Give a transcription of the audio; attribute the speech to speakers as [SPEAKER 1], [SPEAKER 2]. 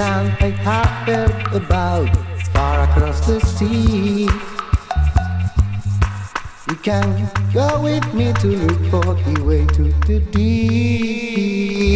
[SPEAKER 1] land I have heard about, far across the sea. You can go with me to look for the way to the deep.